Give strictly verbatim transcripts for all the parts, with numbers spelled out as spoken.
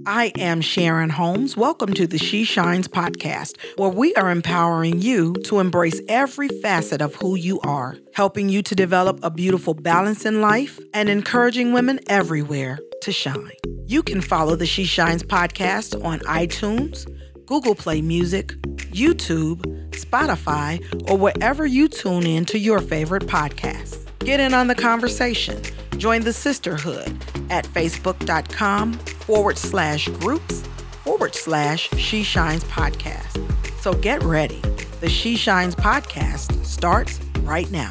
I am Sharon Holmes. Welcome to the She Shines podcast, where we are empowering you to embrace every facet of who you are, helping you to develop a beautiful balance in life and encouraging women everywhere to shine. You can follow the She Shines podcast on iTunes, Google Play Music, YouTube, Spotify, or wherever you tune in to your favorite podcasts. Get in on the conversation. Join the sisterhood at facebook.com forward slash groups forward slash She Shines podcast. So get ready. The She Shines podcast starts right now.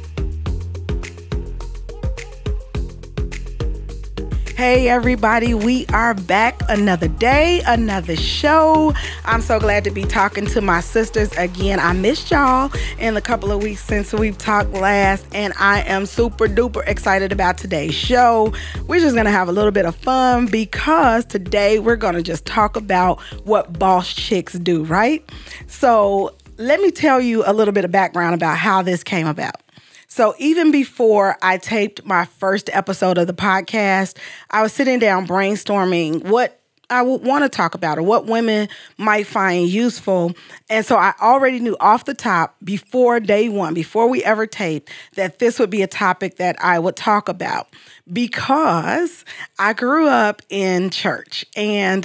Hey everybody, we are back another day, another show. I'm so glad to be talking to my sisters again. I missed y'all in the couple of weeks since we've talked last, and I am super duper excited about today's show. We're just going to have a little bit of fun because today we're going to just talk about what boss chicks do, right? So let me tell you a little bit of background about how this came about. So even before I taped my first episode of the podcast, I was sitting down brainstorming what I would want to talk about or what women might find useful. And so I already knew off the top before day one, before we ever taped, that this would be a topic that I would talk about because I grew up in church. And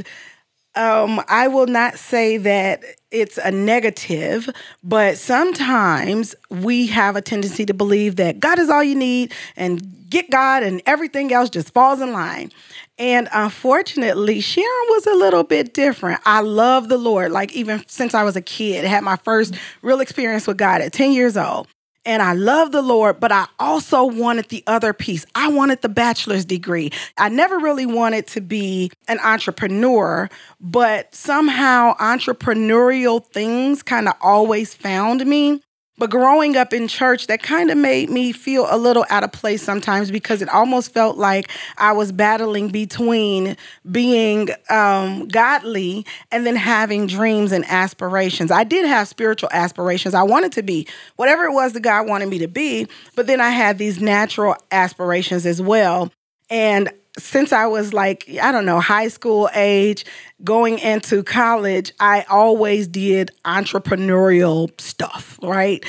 Um, I will not say that it's a negative, but sometimes we have a tendency to believe that God is all you need and get God and everything else just falls in line. And unfortunately, Sharon was a little bit different. I love the Lord, like even since I was a kid. I had my first real experience with God at ten years old. And I love the Lord, but I also wanted the other piece. I wanted the bachelor's degree. I never really wanted to be an entrepreneur, but somehow entrepreneurial things kind of always found me. But growing up in church, that kind of made me feel a little out of place sometimes because it almost felt like I was battling between being um, godly and then having dreams and aspirations. I did have spiritual aspirations. I wanted to be whatever it was that God wanted me to be, but then I had these natural aspirations as well. And since I was like, I don't know, high school age, going into college, I always did entrepreneurial stuff, right?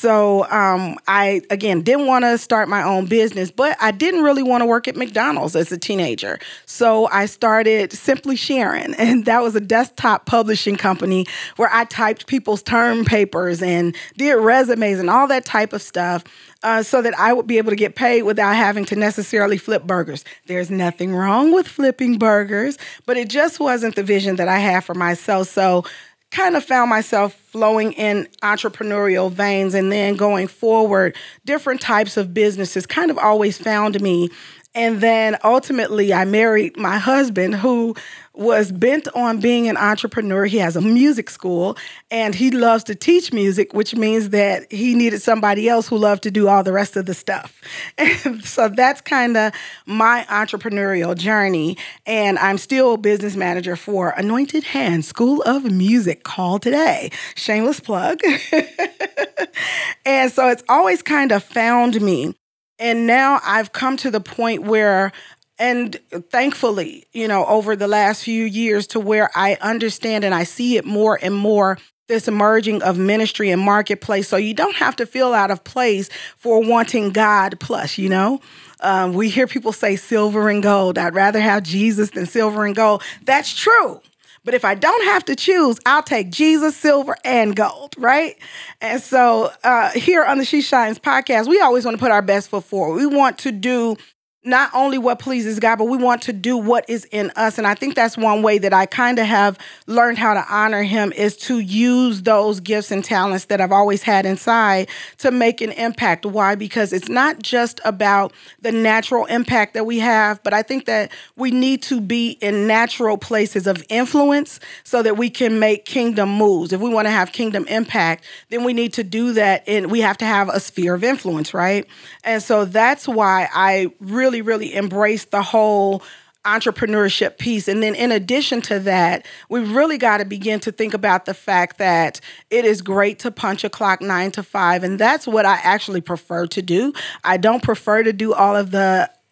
So um, I, again, didn't want to start my own business, but I didn't really want to work at McDonald's as a teenager. So I started Simply Sharon, and that was a desktop publishing company where I typed people's term papers and did resumes and all that type of stuff. Uh, so that I would be able to get paid without having to necessarily flip burgers. There's nothing wrong with flipping burgers, but it just wasn't the vision that I had for myself. So kind of found myself flowing in entrepreneurial veins, and then going forward, different types of businesses kind of always found me. And then ultimately I married my husband, who was bent on being an entrepreneur. He has a music school and he loves to teach music, which means that he needed somebody else who loved to do all the rest of the stuff. And so that's kind of my entrepreneurial journey. And I'm still a business manager for Anointed Hands School of Music, called today. Shameless plug. And so it's always kind of found me. And now I've come to the point where, and thankfully, you know, over the last few years, to where I understand and I see it more and more, this emerging of ministry and marketplace. So you don't have to feel out of place for wanting God plus, you know. Um, we hear people say silver and gold. I'd rather have Jesus than silver and gold. That's true. But if I don't have to choose, I'll take Jesus, silver, and gold, right? And so uh, here on the She Shines podcast, we always want to put our best foot forward. We want to do not only what pleases God, but we want to do what is in us. And I think that's one way that I kind of have learned how to honor him, is to use those gifts and talents that I've always had inside to make an impact. Why? Because it's not just about the natural impact that we have, but I think that we need to be in natural places of influence so that we can make kingdom moves. If we want to have kingdom impact, then we need to do that, and we have to have a sphere of influence, right? And so that's why I really really, really embrace the whole entrepreneurship piece. And then in addition to that, we've really got to begin to think about the fact that it is great to punch a clock nine to five. And that's what I actually prefer to do. I don't prefer to do all of the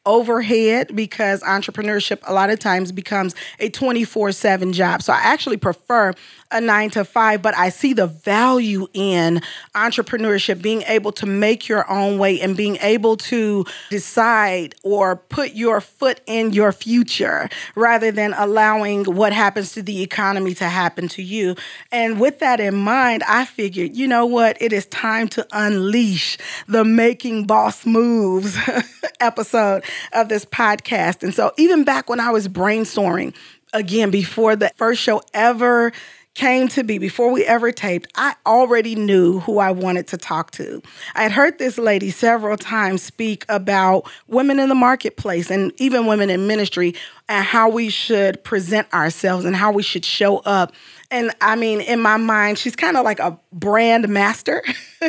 overhead because entrepreneurship a lot of times becomes a twenty-four seven job. So I actually prefer a nine to five, but I see the value in entrepreneurship, being able to make your own way and being able to decide or put your foot in your future rather than allowing what happens to the economy to happen to you. And with that in mind, I figured, you know what? It is time to unleash the Making Boss Moves episode of this podcast. And so even back when I was brainstorming, again, before the first show ever came to be, before we ever taped, I already knew who I wanted to talk to. I had heard this lady several times speak about women in the marketplace and even women in ministry and how we should present ourselves and how we should show up. And I mean, in my mind, she's kind of like a brand master.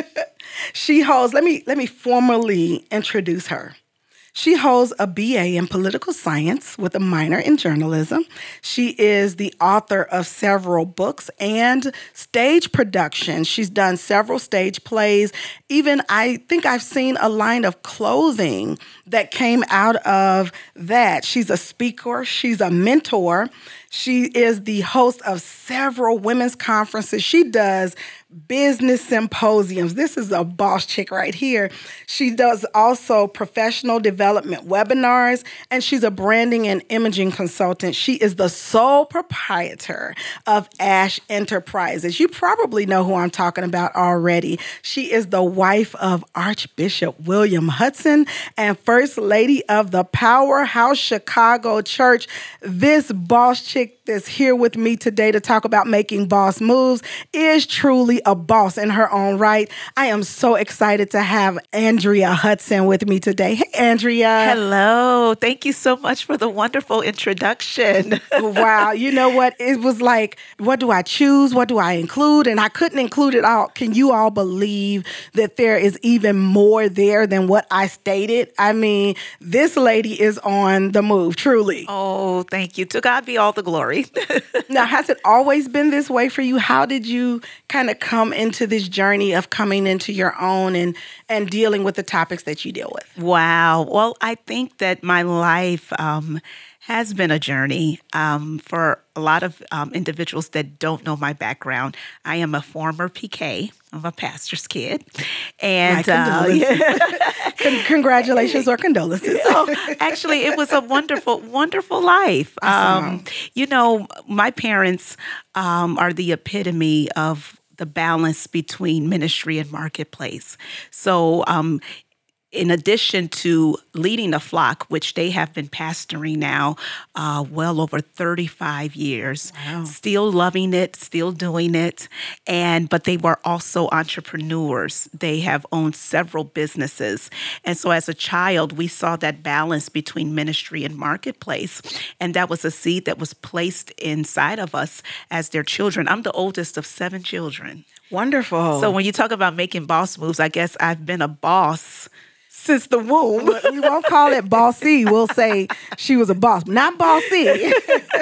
She holds, let me let me formally introduce her. She holds a B A in political science with a minor in journalism. She is the author of several books and stage production. She's done several stage plays. Even I think I've seen a line of clothing that came out of that. She's a speaker. She's a mentor. She is the host of several women's conferences. She does business symposiums. This is a boss chick right here. She does also professional development webinars, and she's a branding and imaging consultant. She is the sole proprietor of Ash Enterprises. You probably know who I'm talking about already. She is the wife of Archbishop William Hudson and First Lady of the Powerhouse Chicago Church. This boss chick that's here with me today to talk about making boss moves is truly a boss in her own right. I am so excited to have Andrea Hudson with me today. Hey, Andrea. Hello. Thank you so much for the wonderful introduction. Wow. You know what? It was like, what do I choose? What do I include? And I couldn't include it all. Can you all believe that there is even more there than what I stated? I mean, this lady is on the move, truly. Oh, thank you. To God be all the glory. Now, has it always been this way for you? How did you kind of come into this journey of coming into your own and, and dealing with the topics that you deal with? Wow. Well, I think that my life um, has been a journey um, for a lot of um, individuals that don't know my background. I am a former P K. I'm a pastor's kid. And uh, yeah. Con- congratulations or condolences. So actually, it was a wonderful, wonderful life. Awesome. Um, you know, my parents um, are the epitome of the balance between ministry and marketplace. So um in addition to leading a flock, which they have been pastoring now uh, well over thirty-five years, wow. Still loving it, still doing it. And but they were also entrepreneurs. They have owned several businesses. And so as a child, we saw that balance between ministry and marketplace. And that was a seed that was placed inside of us as their children. I'm the oldest of seven children. Wonderful. So when you talk about making boss moves, I guess I've been a boss since the womb. We won't call it bossy. We'll say she was a boss, not bossy.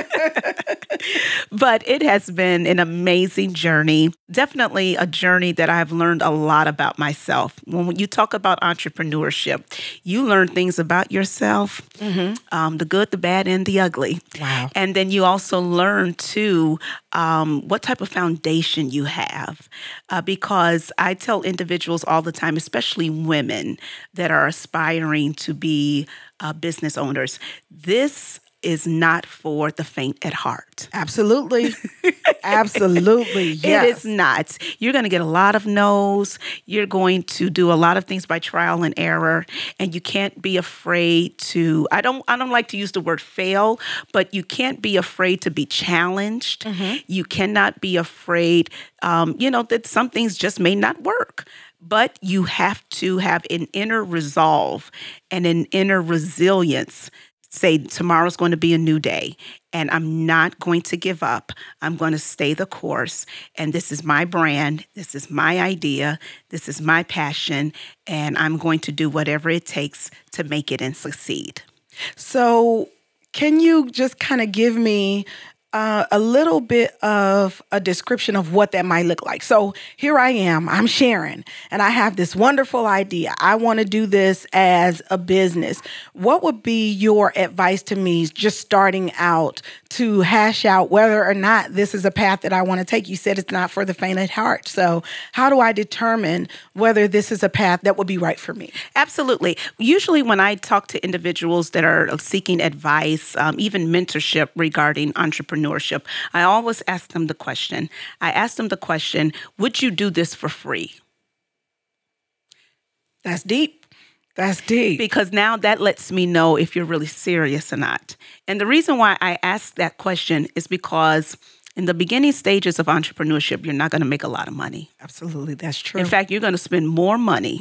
But it has been an amazing journey. Definitely a journey that I've learned a lot about myself. When you talk about entrepreneurship, you learn things about yourself, mm-hmm. um, the good, the bad, and the ugly. Wow. And then you also learn, too, um, what type of foundation you have. Uh, because I tell individuals all the time, especially women that are aspiring to be uh, business owners, this is not for the faint at heart. Absolutely. Absolutely. Yes. It is not. You're going to get a lot of no's. You're going to do a lot of things by trial and error, and you can't be afraid to, I don't I don't like to use the word fail, but you can't be afraid to be challenged. Mm-hmm. You cannot be afraid, um, you know, that some things just may not work. But you have to have an inner resolve and an inner resilience. Say tomorrow's going to be a new day and I'm not going to give up. I'm going to stay the course. And this is my brand. This is my idea. This is my passion. And I'm going to do whatever it takes to make it and succeed. So can you just kind of give me uh, a little bit of a description of what that might look like. So here I am, I'm Sharon, and I have this wonderful idea. I want to do this as a business. What would be your advice to me just starting out to hash out whether or not this is a path that I want to take? You said it's not for the faint at heart. So how do I determine whether this is a path that would be right for me? Absolutely. Usually when I talk to individuals that are seeking advice, um, even mentorship regarding entrepreneurship, I always ask them the question. I ask them the question, would you do this for free? That's deep. That's deep. Because now that lets me know if you're really serious or not. And the reason why I ask that question is because in the beginning stages of entrepreneurship, you're not going to make a lot of money. Absolutely. That's true. In fact, you're going to spend more money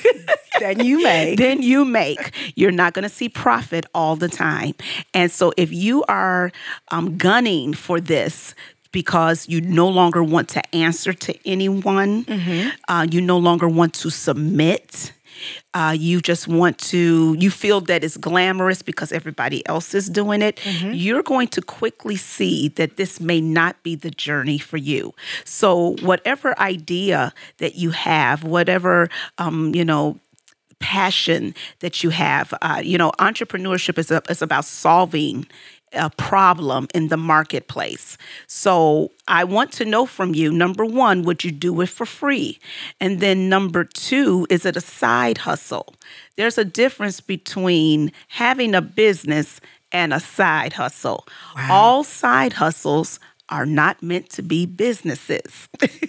than you make. than you make. You're not going to see profit all the time. And so if you are um, gunning for this, because you no longer want to answer to anyone, mm-hmm. uh, you no longer want to submit, Uh, you just want to, you feel that it's glamorous because everybody else is doing it, mm-hmm. you're going to quickly see that this may not be the journey for you. So whatever idea that you have, whatever, um, you know, passion that you have, uh, you know, entrepreneurship is, a, is about solving a problem in the marketplace. So I want to know from you, number one, would you do it for free? And then number two, is it a side hustle? There's a difference between having a business and a side hustle. Wow. All side hustles are not meant to be businesses.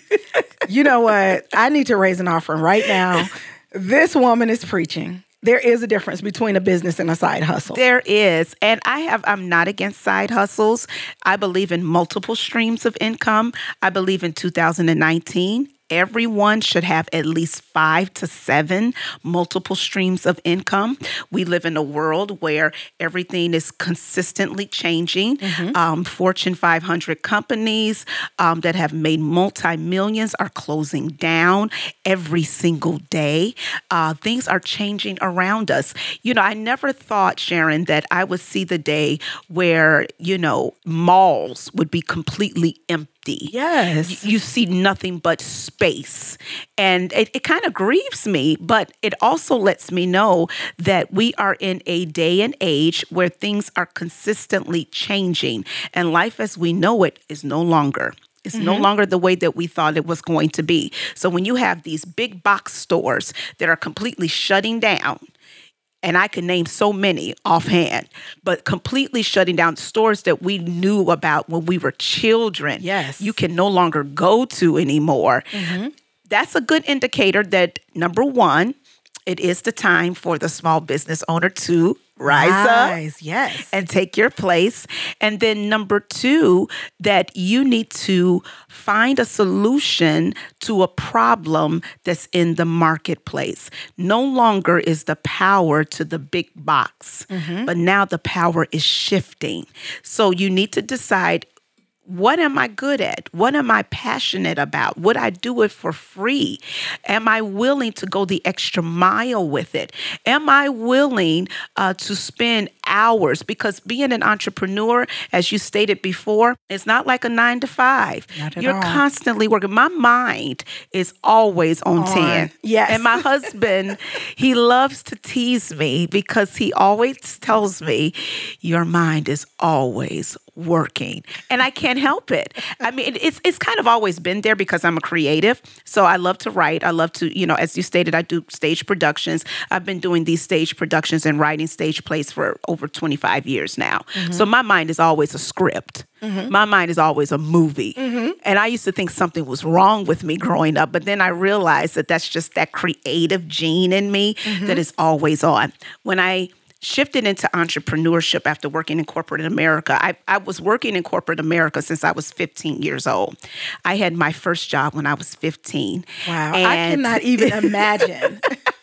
You know what? I need to raise an offering right now. This woman is preaching. There is a difference between a business and a side hustle. There is. And I have, I'm not against side hustles. I believe in multiple streams of income. I believe in two thousand nineteen, everyone should have at least five to seven multiple streams of income. We live in a world where everything is consistently changing. Mm-hmm. Um, Fortune five hundred companies um, that have made multi-millions are closing down every single day. Uh, things are changing around us. You know, I never thought, Sharon, that I would see the day where, you know, malls would be completely empty. Yes. You see nothing but space. And it, it kind of grieves me, but it also lets me know that we are in a day and age where things are consistently changing. And life as we know it is no longer. It's mm-hmm. no longer the way that we thought it was going to be. So when you have these big box stores that are completely shutting down, and I can name so many offhand, but completely shutting down stores that we knew about when we were children. Yes. You can no longer go to anymore. Mm-hmm. That's a good indicator that, number one, it is the time for the small business owner to rise Rise, up yes. and take your place. And then number two, that you need to find a solution to a problem that's in the marketplace. No longer is the power to the big box, mm-hmm. but now the power is shifting. So you need to decide, what am I good at? What am I passionate about? Would I do it for free? Am I willing to go the extra mile with it? Am I willing uh, to spend hours? Because being an entrepreneur, as you stated before, it's not like a nine to five. Not at You're all. constantly working. My mind is always on, on ten. Yes. And my husband, he loves to tease me because he always tells me, your mind is always working. And I can't help it. I mean, it's it's kind of always been there because I'm a creative. So I love to write. I love to, you know, as you stated, I do stage productions. I've been doing these stage productions and writing stage plays for over twenty-five years now. Mm-hmm. So my mind is always a script. Mm-hmm. My mind is always a movie. Mm-hmm. And I used to think something was wrong with me growing up, but then I realized that that's just that creative gene in me mm-hmm. that is always on. When I shifted into entrepreneurship after working in corporate America. I, I was working in corporate America since I was fifteen years old. I had my first job when I was fifteen. Wow, and I cannot even imagine.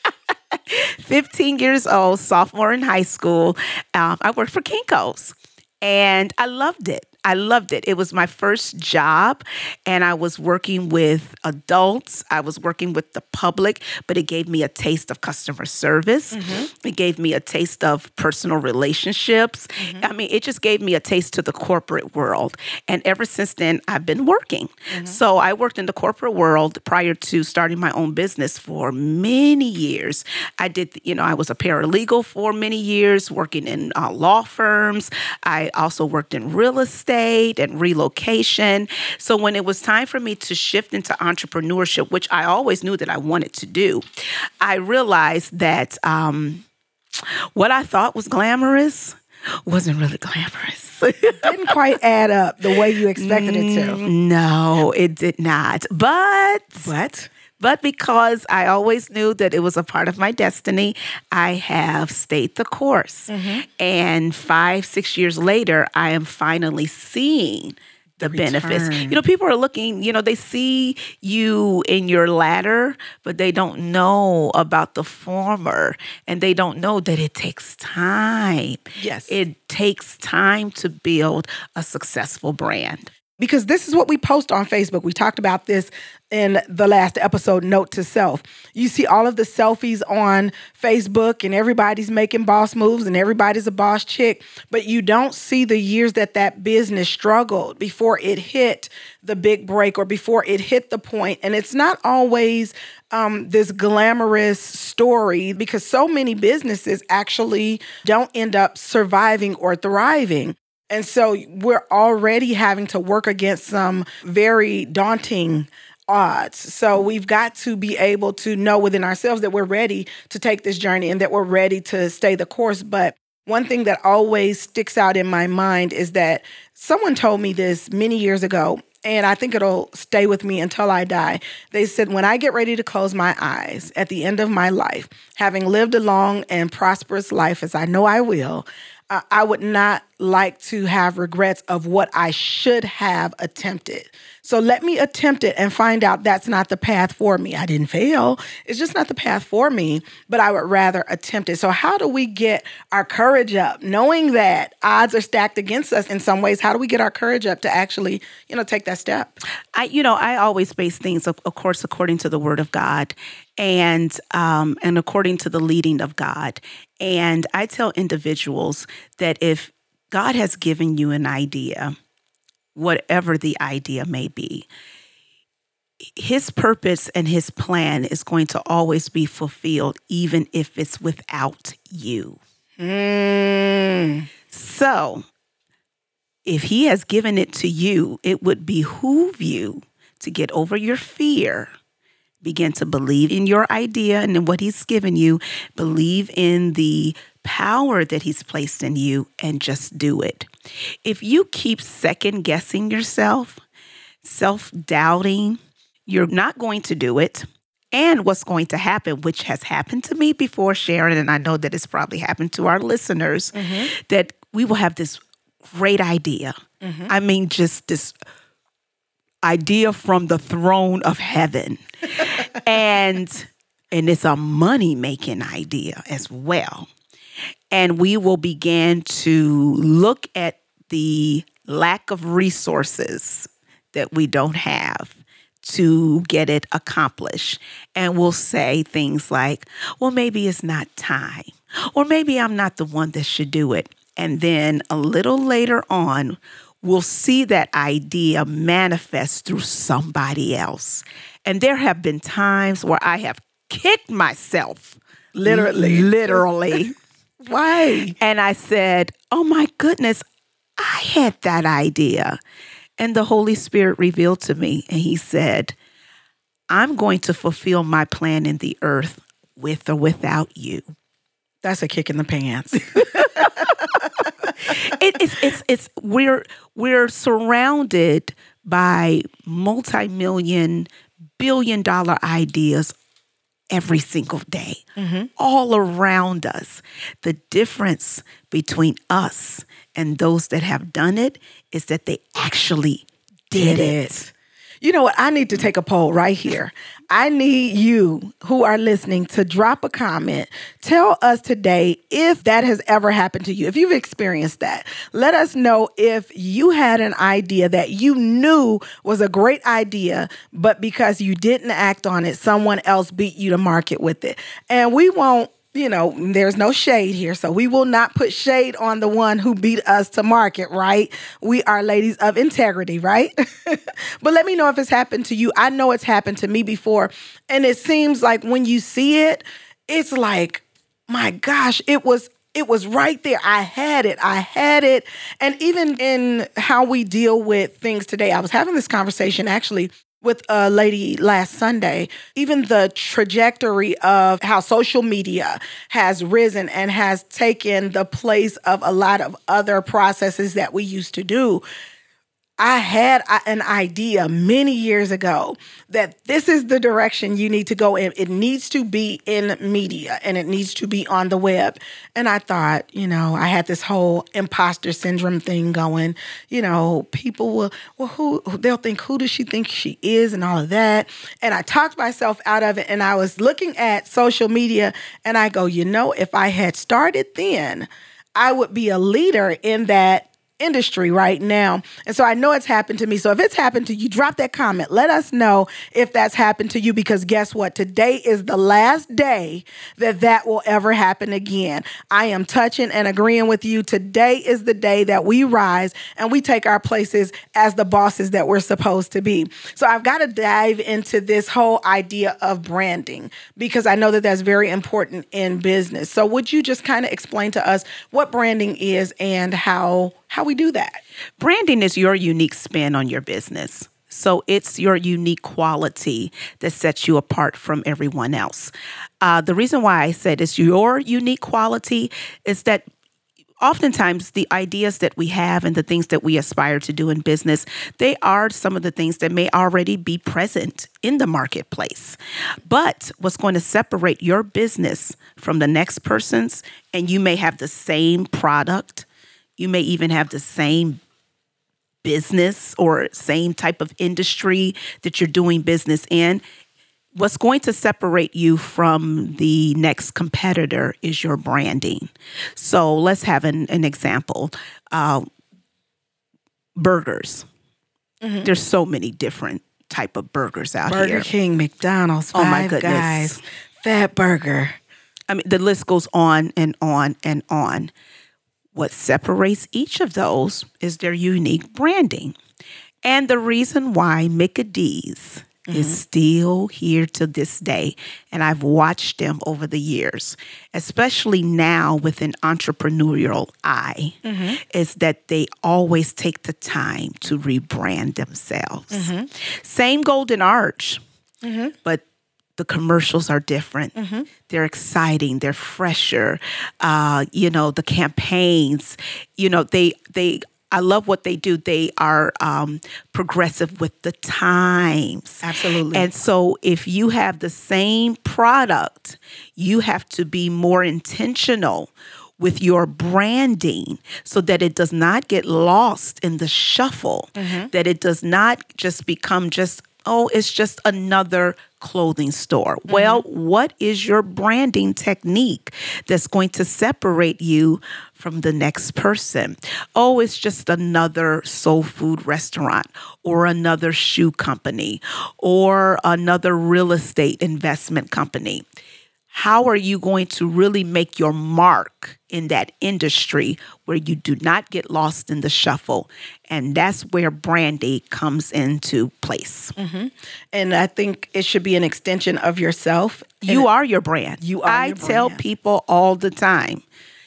fifteen years old, sophomore in high school. Um, I worked for Kinko's. And I loved it. I loved it. It was my first job, and I was working with adults. I was working with the public, but it gave me a taste of customer service. Mm-hmm. It gave me a taste of personal relationships. Mm-hmm. I mean, it just gave me a taste to the corporate world. And ever since then, I've been working. Mm-hmm. So I worked in the corporate world prior to starting my own business for many years. I did, you know, I was a paralegal for many years, working in uh, law firms. I also worked in real estate and relocation. So when it was time for me to shift into entrepreneurship, which I always knew that I wanted to do, I realized that um, what I thought was glamorous wasn't really glamorous. Didn't quite add up the way you expected it to. No, it did not. But, But? but because I always knew that it was a part of my destiny, I have stayed the course. Mm-hmm. And five, six years later, I am finally seeing the benefits. Return. You know, people are looking, you know, they see you in your ladder, but they don't know about the former, and they don't know that it takes time. Yes. It takes time to build a successful brand. Because this is what we post on Facebook. We talked about this in the last episode, Note to Self. You see all of the selfies on Facebook, and everybody's making boss moves, and everybody's a boss chick, but you don't see the years that that business struggled before it hit the big break or before it hit the point. And it's not always um, this glamorous story, because so many businesses actually don't end up surviving or thriving. And so we're already having to work against some very daunting odds. So we've got to be able to know within ourselves that we're ready to take this journey and that we're ready to stay the course. But one thing that always sticks out in my mind is that someone told me this many years ago, and I think it'll stay with me until I die. They said, when I get ready to close my eyes at the end of my life, having lived a long and prosperous life as I know I will, uh, I would not like to have regrets of what I should have attempted. So let me attempt it and find out that's not the path for me. I didn't fail. It's just not the path for me, but I would rather attempt it. So how do we get our courage up? Knowing that odds are stacked against us in some ways, how do we get our courage up to actually, you know, take that step? I, you know, I always base things, of, of course, according to the Word of God and um, and according to the leading of God. And I tell individuals that if God has given you an idea, whatever the idea may be, His purpose and His plan is going to always be fulfilled, even if it's without you. Mm. So if He has given it to you, it would behoove you to get over your fear, begin to believe in your idea and in what He's given you, believe in the power that He's placed in you, and just do it. If you keep second guessing yourself, self-doubting, you're not going to do it. And what's going to happen, which has happened to me before, Sharon, and I know that it's probably happened to our listeners, mm-hmm. that we will have this great idea. Mm-hmm. I mean, just this idea from the throne of heaven. and and it's a money-making idea as well. And we will begin to look at the lack of resources that we don't have to get it accomplished. And we'll say things like, well, maybe it's not time, or maybe I'm not the one that should do it. And then a little later on, we'll see that idea manifest through somebody else. And there have been times where I have kicked myself, Literally. literally. Why? And I said, oh my goodness, I had that idea. And the Holy Spirit revealed to me, and He said, I'm going to fulfill my plan in the earth with or without you. That's a kick in the pants. it, it's, it's, it's, we're, we're surrounded by multi-million, billion dollar ideas every single day, mm-hmm. all around us. The difference between us and those that have done it is that they actually did, did it. it. You know what? I need to take a poll right here. I need you who are listening to drop a comment. Tell us today if that has ever happened to you, if you've experienced that. Let us know if you had an idea that you knew was a great idea, but because you didn't act on it, someone else beat you to market with it. And we won't, you know, there's no shade here, so we will not put shade on the one who beat us to market, right? We are ladies of integrity, right? But let me know if it's happened to you. I know it's happened to me before, and it seems like when you see it, it's like, my gosh, it was It was right there. I had it. I had it. And even in how we deal with things today, I was having this conversation actually with a lady last Sunday. Even the trajectory of how social media has risen and has taken the place of a lot of other processes that we used to do. I had an idea many years ago that this is the direction you need to go in. It needs to be in media and it needs to be on the web. And I thought, you know, I had this whole imposter syndrome thing going. You know, people will, well, who, they'll think, who does she think she is and all of that. And I talked myself out of it. And I was looking at social media and I go, you know, if I had started then, I would be a leader in that industry right now. And so I know it's happened to me. So if it's happened to you, drop that comment. Let us know if that's happened to you, because guess what? Today is the last day that that will ever happen again. I am touching and agreeing with you. Today is the day that we rise and we take our places as the bosses that we're supposed to be. So I've got to dive into this whole idea of branding, because I know that that's very important in business. So would you just kind of explain to us what branding is and how how we do that? Branding is your unique spin on your business. So it's your unique quality that sets you apart from everyone else. Uh, the reason why I said it's your unique quality is that oftentimes the ideas that we have and the things that we aspire to do in business, they are some of the things that may already be present in the marketplace. But what's going to separate your business from the next person's, and you may have the same product, you may even have the same business or same type of industry that you're doing business in. What's going to separate you from the next competitor is your branding. So let's have an, an example. Uh, burgers. Mm-hmm. There's so many different type of burgers out Burger here. Burger King, McDonald's, Five oh my goodness. Guys, Fat Burger. I mean, the list goes on and on and on. What separates each of those is their unique branding. And the reason why Mickey D's mm-hmm. is still here to this day, and I've watched them over the years, especially now with an entrepreneurial eye, mm-hmm. is that they always take the time to rebrand themselves. Mm-hmm. Same Golden Arch, mm-hmm. but the commercials are different. Mm-hmm. They're exciting. They're fresher. Uh, you know, the campaigns, you know, they, they, I love what they do. They are um, progressive with the times. Absolutely. And so if you have the same product, you have to be more intentional with your branding so that it does not get lost in the shuffle, mm-hmm. that it does not just become just, oh, it's just another clothing store. Mm-hmm. Well, what is your branding technique that's going to separate you from the next person? Oh, it's just another soul food restaurant or another shoe company or another real estate investment company. How are you going to really make your mark in that industry where you do not get lost in the shuffle? And that's where branding comes into place. Mm-hmm. And I think it should be an extension of yourself. You are your brand. You are I your brand. tell people all the time,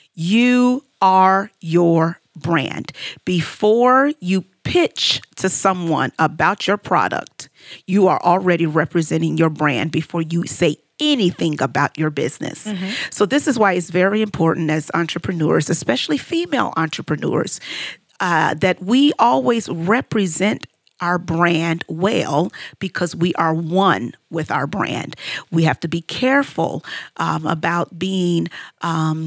you are your brand. Before you pitch to someone about your product, you are already representing your brand before you say anything about your business. Mm-hmm. So this is why it's very important as entrepreneurs, especially female entrepreneurs, uh, that we always represent our brand well, because we are one with our brand. We have to be careful um, about being um,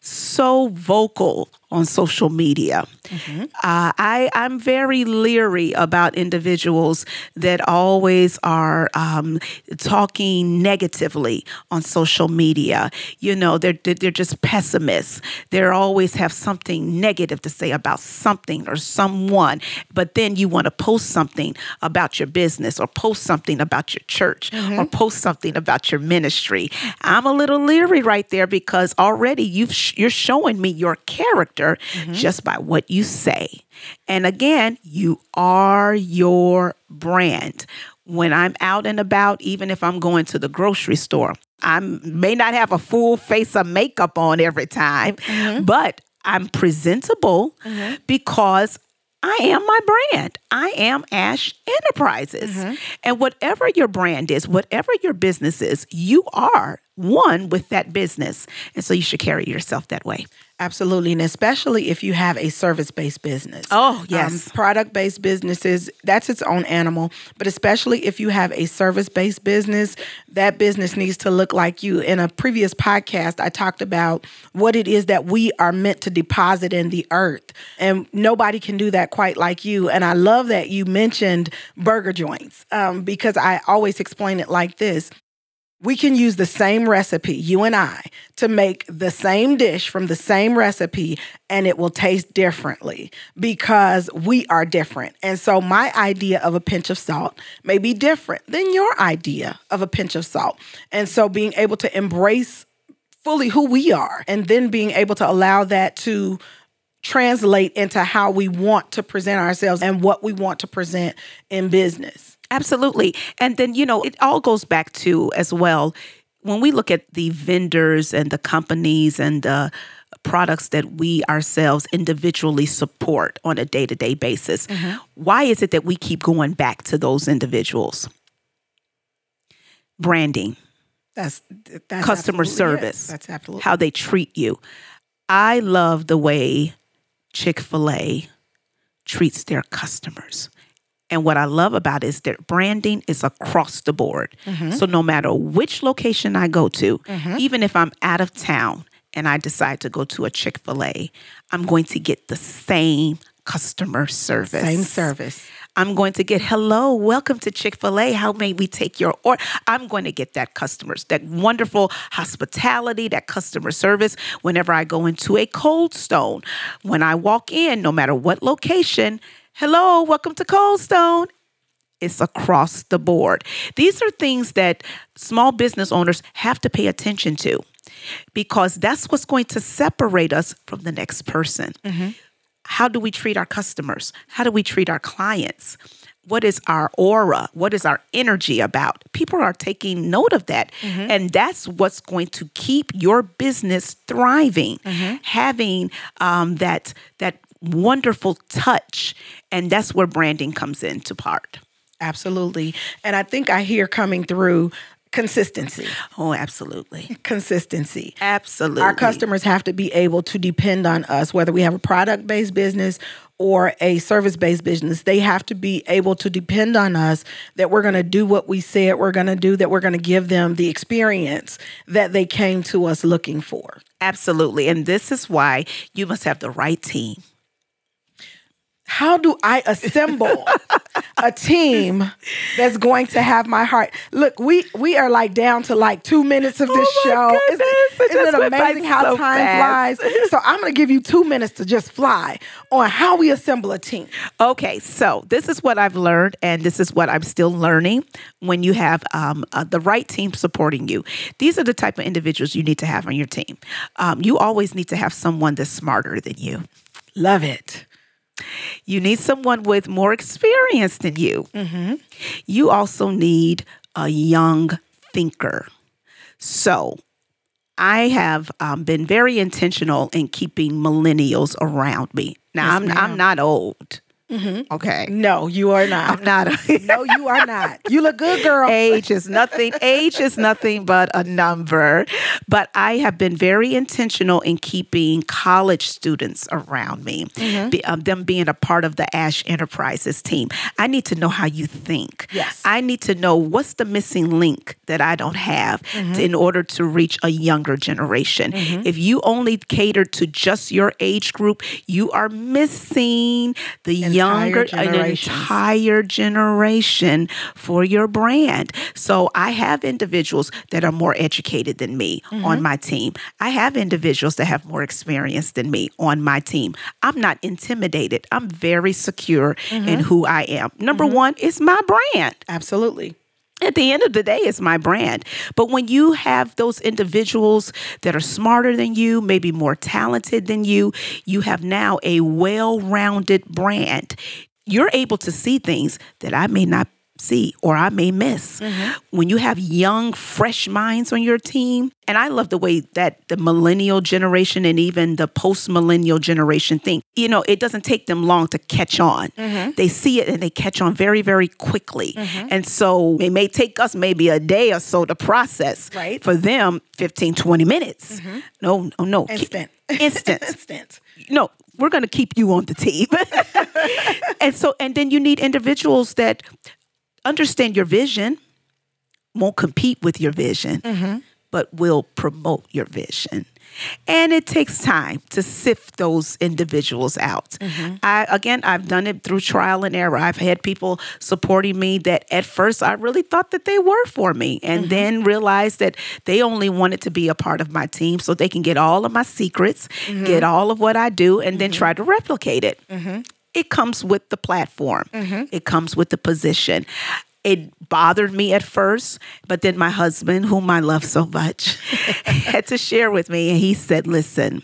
so vocal on social media. Mm-hmm. Uh, I, I'm very leery about individuals that always are um, talking negatively on social media. You know, they're, they're just pessimists. They always have something negative to say about something or someone. But then you want to post something about your business or post something about your church mm-hmm. or post something about your ministry. I'm a little leery right there because already you've sh- you're showing me your character Mm-hmm. just by what you say. And again, you are your brand. When I'm out and about, even if I'm going to the grocery store, I may not have a full face of makeup on every time, mm-hmm. but I'm presentable mm-hmm. because I am my brand. I am Ash Enterprises. Mm-hmm. And whatever your brand is, whatever your business is, you are one with that business. And so you should carry yourself that way. Absolutely. And especially if you have a service-based business. Oh, yes. Um, product-based businesses, that's its own animal. But especially if you have a service-based business, that business needs to look like you. In a previous podcast, I talked about what it is that we are meant to deposit in the earth. And nobody can do that quite like you. And I love that you mentioned burger joints um, because I always explain it like this. We can use the same recipe, you and I, to make the same dish from the same recipe, and it will taste differently because we are different. And so my idea of a pinch of salt may be different than your idea of a pinch of salt. And so being able to embrace fully who we are and then being able to allow that to translate into how we want to present ourselves and what we want to present in business. Absolutely. And then, you know, it all goes back to as well, when we look at the vendors and the companies and the products that we ourselves individually support on a day-to-day basis, mm-hmm. why is it that we keep going back to those individuals? Branding. That's, that's customer service. Yes, that's absolutely. How they treat you. I love the way Chick-fil-A treats their customers. And what I love about it is their branding is across the board. Mm-hmm. So no matter which location I go to, mm-hmm. even if I'm out of town and I decide to go to a Chick-fil-A, I'm going to get the same customer service. Same service. I'm going to get, hello, welcome to Chick-fil-A. How may we take your order? I'm going to get that customers, that wonderful hospitality, that customer service whenever I go into a Cold Stone. When I walk in, no matter what location, hello, welcome to Cold Stone. It's across the board. These are things that small business owners have to pay attention to because that's what's going to separate us from the next person. Mm-hmm. How do we treat our customers? How do we treat our clients? What is our aura? What is our energy about? People are taking note of that. Mm-hmm. And that's what's going to keep your business thriving, mm-hmm. having um, that that wonderful touch. And that's where branding comes into part. Absolutely. And I think I hear coming through consistency. Oh, absolutely. Consistency. Absolutely. Our customers have to be able to depend on us, whether we have a product-based business or a service-based business. They have to be able to depend on us that we're going to do what we said we're going to do, that we're going to give them the experience that they came to us looking for. Absolutely. And this is why you must have the right team. How do I assemble a team that's going to have my heart? Look, we we are like down to like two minutes of this oh show. Goodness, isn't, isn't it amazing how so time fast. flies? So I'm going to give you two minutes to just fly on how we assemble a team. Okay, so this is what I've learned, and this is what I'm still learning when you have um, uh, the right team supporting you. These are the type of individuals you need to have on your team. Um, you always need to have someone that's smarter than you. Love it. You need someone with more experience than you. Mm-hmm. You also need a young thinker. So I have um, been very intentional in keeping millennials around me. Now, yes, I'm, I'm not old. Mm-hmm. Okay. No, you are not. I'm not. A no, you are not. You look good, girl. Age is nothing. Age is nothing but a number. But I have been very intentional in keeping college students around me, mm-hmm. be, um, them being a part of the Ash Enterprises team. I need to know how you think. Yes. I need to know what's the missing link that I don't have mm-hmm. to, in order to reach a younger generation. Mm-hmm. If you only cater to just your age group, you are missing the Entire younger, an entire generation for your brand. So I have individuals that are more educated than me mm-hmm. on my team. I have individuals that have more experience than me on my team. I'm not intimidated. I'm very secure mm-hmm. in who I am. Number mm-hmm. one, it's my brand. Absolutely. At the end of the day, it's my brand. But when you have those individuals that are smarter than you, maybe more talented than you, you have now a well-rounded brand. You're able to see things that I may not see or I may miss. Mm-hmm. When you have young, fresh minds on your team, and I love the way that the millennial generation and even the post-millennial generation think, you know, it doesn't take them long to catch on. Mm-hmm. They see it and they catch on very, very quickly. Mm-hmm. And so it may take us maybe a day or so to process. Right. For them, fifteen, twenty minutes. Mm-hmm. No, no, no. Instant. Instant. Instant. No, we're going to keep you on the team. and so, and then you need individuals that understand your vision, won't compete with your vision, mm-hmm. but will promote your vision. And it takes time to sift those individuals out. Mm-hmm. I, again, I've done it through trial and error. I've had people supporting me that at first I really thought that they were for me and mm-hmm. then realized that they only wanted to be a part of my team so they can get all of my secrets, mm-hmm. get all of what I do, and mm-hmm. then try to replicate it. Mm-hmm. It comes with the platform. Mm-hmm. It comes with the position. It bothered me at first, but then my husband, whom I love so much, had to share with me. And he said, listen,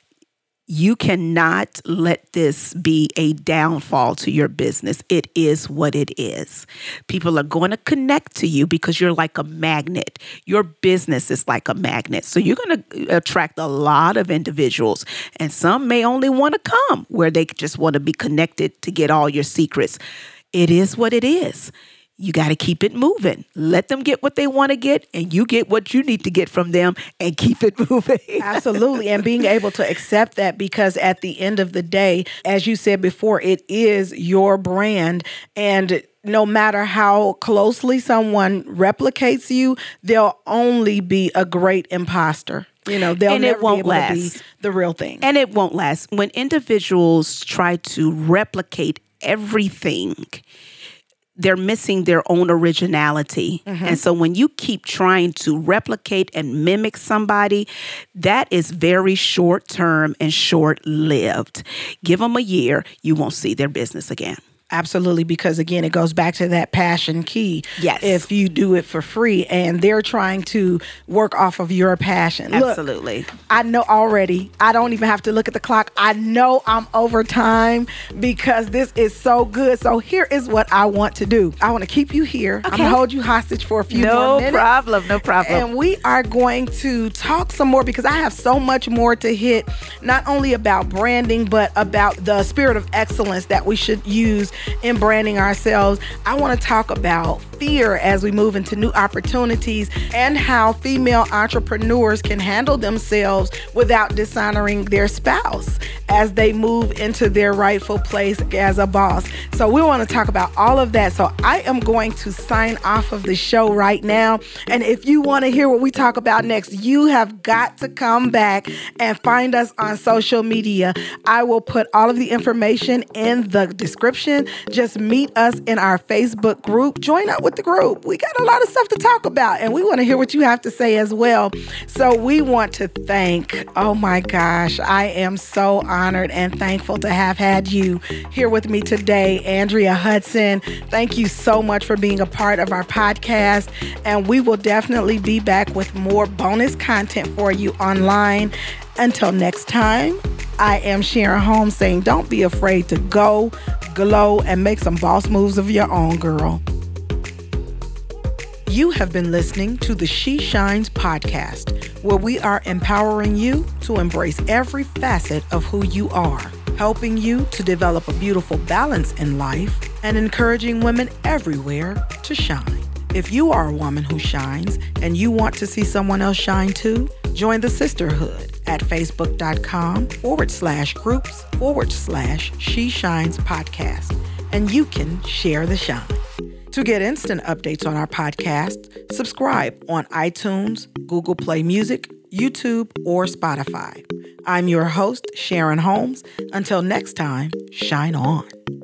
you cannot let this be a downfall to your business. It is what it is. People are going to connect to you because you're like a magnet. Your business is like a magnet. So you're going to attract a lot of individuals. And some may only want to come where they just want to be connected to get all your secrets. It is what it is. You got to keep it moving. Let them get what they want to get, and you get what you need to get from them and keep it moving. Absolutely. And being able to accept that, because at the end of the day, as you said before, it is your brand. And no matter how closely someone replicates you, they'll only be a great imposter. You know, they'll and never it won't be able last. to be the real thing. And it won't last. When individuals try to replicate everything, they're missing their own originality. Mm-hmm. And so when you keep trying to replicate and mimic somebody, that is very short term and short lived. Give them a year, you won't see their business again. Absolutely, because again, it goes back to that passion key. Yes. If you do it for free and they're trying to work off of your passion. Absolutely. Look, I know already. I don't even have to look at the clock. I know I'm over time because this is so good. So here is what I want to do. I want to keep you here. Okay. I'm going to hold you hostage for a few no more minutes. No problem. No problem. And we are going to talk some more because I have so much more to hit, not only about branding, but about the spirit of excellence that we should use in branding ourselves. I want to talk about fear as we move into new opportunities and how female entrepreneurs can handle themselves without dishonoring their spouse as they move into their rightful place as a boss. So we want to talk about all of that. So I am going to sign off of the show right now. And if you want to hear what we talk about next, you have got to come back and find us on social media. I will put all of the information in the description. Just meet us in our Facebook group. Join up with the group. We got a lot of stuff to talk about, and we want to hear what you have to say as well. So we want to thank, oh my gosh, I am so honored and thankful to have had you here with me today, Andrea Hudson. Thank you so much for being a part of our podcast, and we will definitely be back with more bonus content for you online. Until next time, I am Sharon Holmes saying don't be afraid to go, glow, and make some boss moves of your own, girl. You have been listening to the She Shines podcast, where we are empowering you to embrace every facet of who you are. helping you to develop a beautiful balance in life and encouraging women everywhere to shine. If you are a woman who shines and you want to see someone else shine too, join the sisterhood at facebook.com forward slash groups forward slash She Shines podcast, and you can share the shine. To get instant updates on our podcast, subscribe on iTunes, Google Play Music, YouTube, or Spotify. I'm your host, Sharon Holmes. Until next time, shine on.